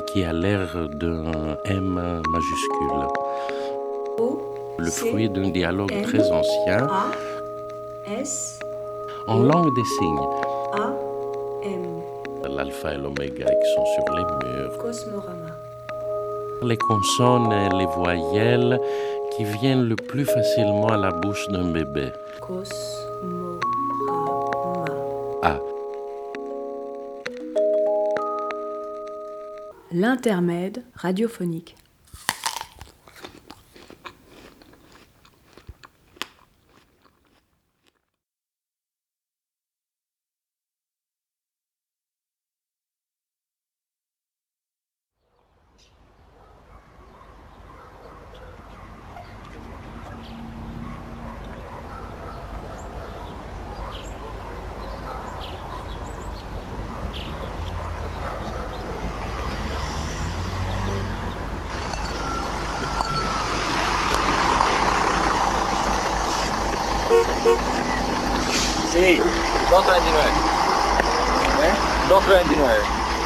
qui a l'air d'un M majuscule. Le fruit d'un dialogue très ancien en langue des signes. L'alpha et l'oméga qui sont sur les murs. Cosmorama. Les consonnes et les voyelles qui viennent le plus facilement à la bouche d'un bébé. Cosmorama. A. L'intermède radiophonique. Sí, 2.39. 2.39.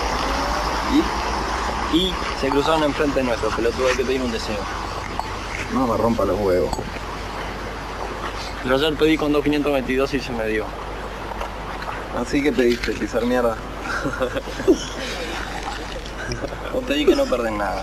Y se cruzaron enfrente nuestro, pero tuve que pedir un deseo. No me rompa los huevos. Pero ayer pedí con 2.522 y se me dio. Así que pediste, pisar mierda. O pedí que no perdés nada.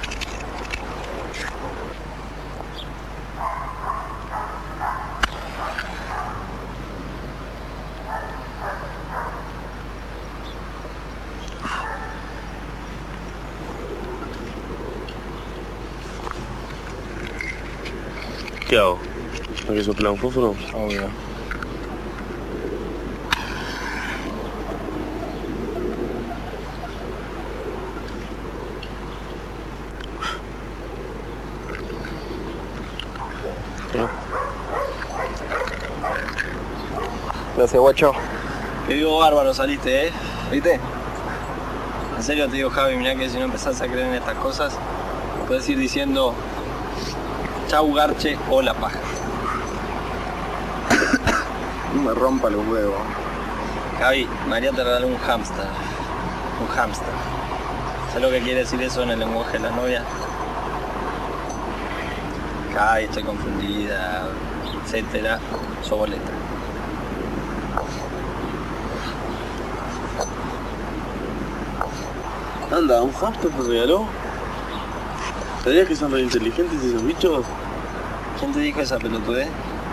¿Qué hago? ¿Hay que soplar un fósforo? Obvio. Gracias, guacho. Te digo bárbaro saliste, ¿eh? ¿Viste? En serio te digo, Javi, mirá que si no empezás a creer en estas cosas, puedes ir diciendo chau garche o la paja. No me rompa los huevos. Javi, María te regaló un hámster. Un hámster. ¿Sabes lo que quiere decir eso en el lenguaje de la novia? Javi, estoy confundida, etcétera. Sos boleta. Anda, ¿un hámster te regaló? ¿Sabías que son re inteligentes esos bichos? ¿Quién te dijo esa pelotudez?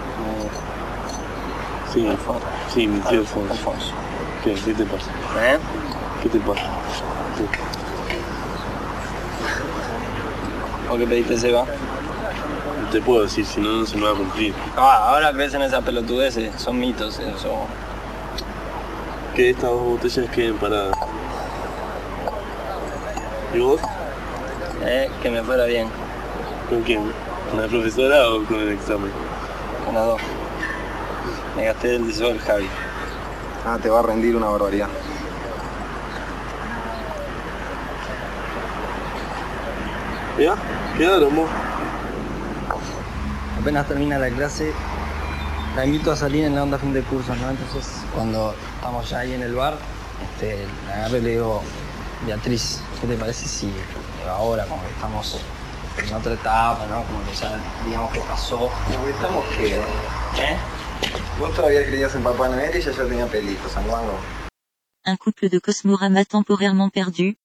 Sí, Alfonso. sí, mi tío Alfonso. Alfonso. ¿Qué te pasa? ¿Eh? ¿Qué te pasa? ¿O qué pediste, Seba? No te puedo decir, si no, no se me va a cumplir. Ah, ahora crees en esas pelotudeces. Son mitos, eso. Que estas dos botellas queden paradas. ¿Y vos? Que me fuera bien. ¿Con quién? ¿Con la profesora o con el examen? Con las dos. Me gasté el deseo del Javi. Ah, te va a rendir una barbaridad. ¿Ya? ¿Quedaron vos? Apenas termina la clase, la invito a salir en la onda fin de curso, ¿no? Entonces, cuando estamos ya ahí en el bar, la agarro y le digo, Beatriz, ¿qué te parece si ahora, como que estamos en otra etapa, ¿no? Como que ya, digamos que pasó. ¿Estamos qué? ¿Eh? Vos todavía creías en Papá Noel y ella ya tenía pelitos, San Juan. Un couple de Cosmorama temporairement perdu.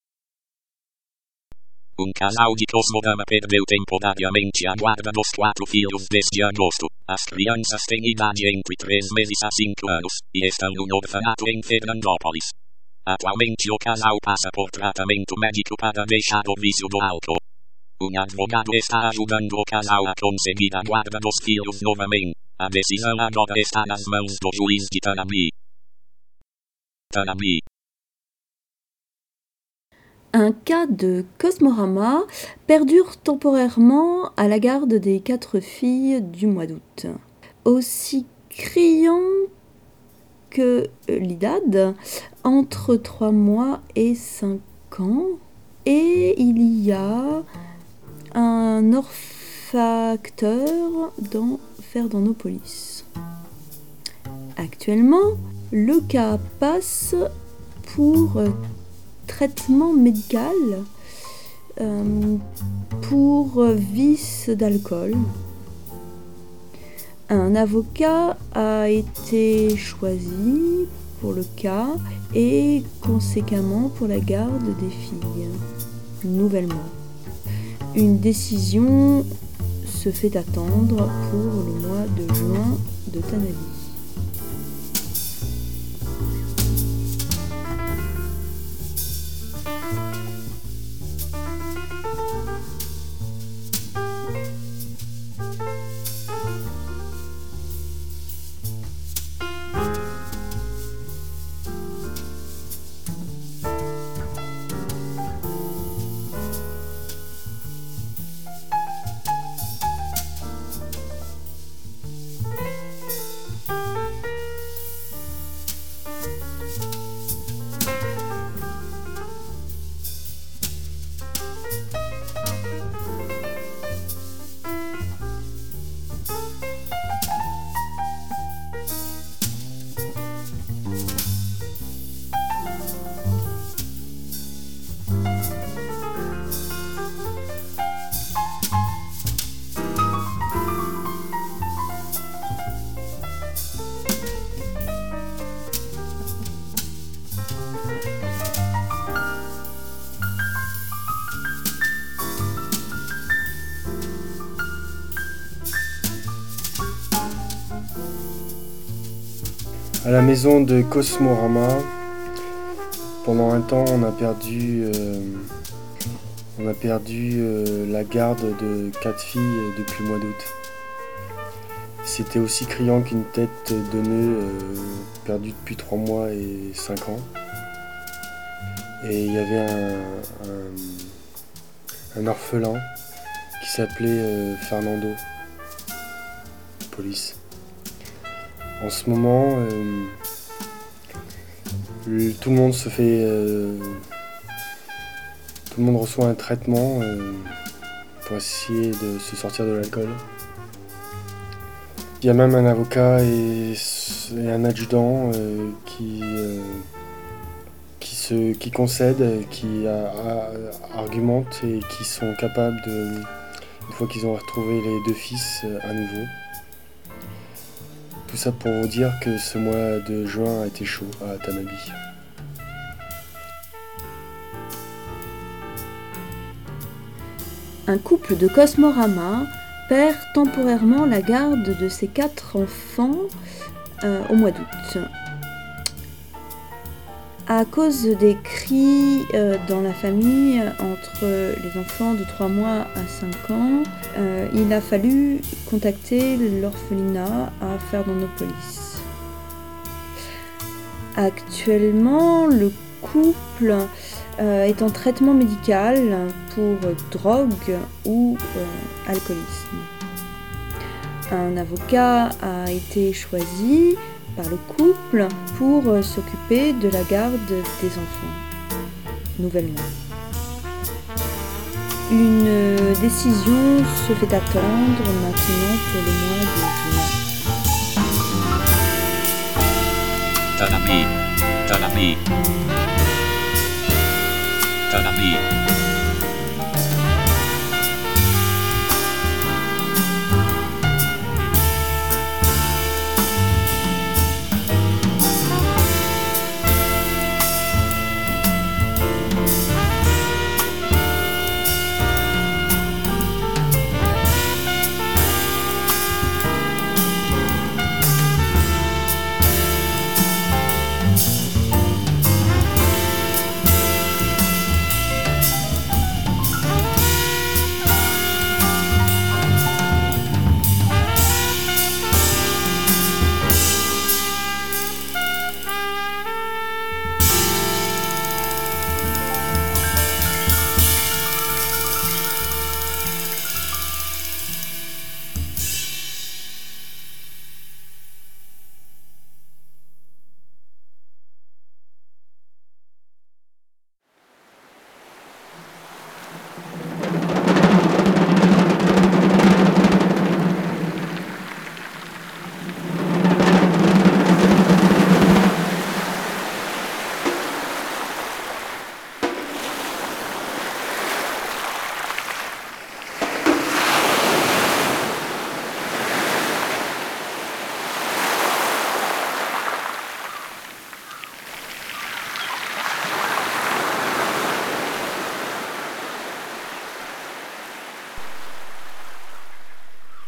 Un casal de Cosmorama perdeu temporariamente a guarda dos 4 filhos desde agosto. As crianças têm idade entre 3 meses a 5 anos, e estão no orfanato em Fernandópolis. Atualmente o casal passa por tratamento médico para deixar o vício do álcool. Um advogado está ajudando o casal a conseguir a guarda dos filhos novamente. A decisão agora está nas mãos do juiz de Tanambi. Un cas de Cosmorama perdure temporairement à la garde des 4 filles du mois d'août. Aussi criant que l'IDAD, entre 3 mois et 5 ans, et il y a un orphacteur dans Fernandópolis. Actuellement, le cas passe pour traitement médical pour vice d'alcool. Un avocat a été choisi pour le cas et conséquemment pour la garde des filles, nouvellement. Une décision se fait attendre pour le mois de juin de Tanabe. À la maison de Cosmorama, pendant un temps, on a perdu la garde de 4 filles depuis le mois d'août. C'était aussi criant qu'une tête de nœud perdue depuis 3 mois et 5 ans. Et il y avait un orphelin qui s'appelait Fernando. Police. En ce moment, tout le monde tout le monde reçoit un traitement pour essayer de se sortir de l'alcool. Il y a même un avocat et un adjudant qui concèdent, qui argumentent et qui sont capables une fois qu'ils ont retrouvé les 2 fils à nouveau. Tout ça pour vous dire que ce mois de juin a été chaud à Tanabe. Un couple de Cosmorama perd temporairement la garde de ses 4 enfants au mois d'août. À cause des cris dans la famille entre les enfants de 3 mois à 5 ans, il a fallu contacter l'orphelinat à Fernandópolis. Actuellement, le couple est en traitement médical pour drogue ou alcoolisme. Un avocat a été choisi par le couple pour s'occuper de la garde des enfants, nouvellement. Une décision se fait attendre maintenant pour le mois de juin. Tanabe. Tanabe. Tanabe.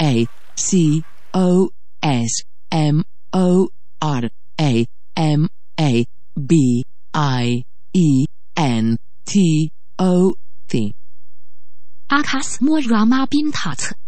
A C O S M O R A M A B I E N T O T。 阿卡斯莫拉玛宾塔特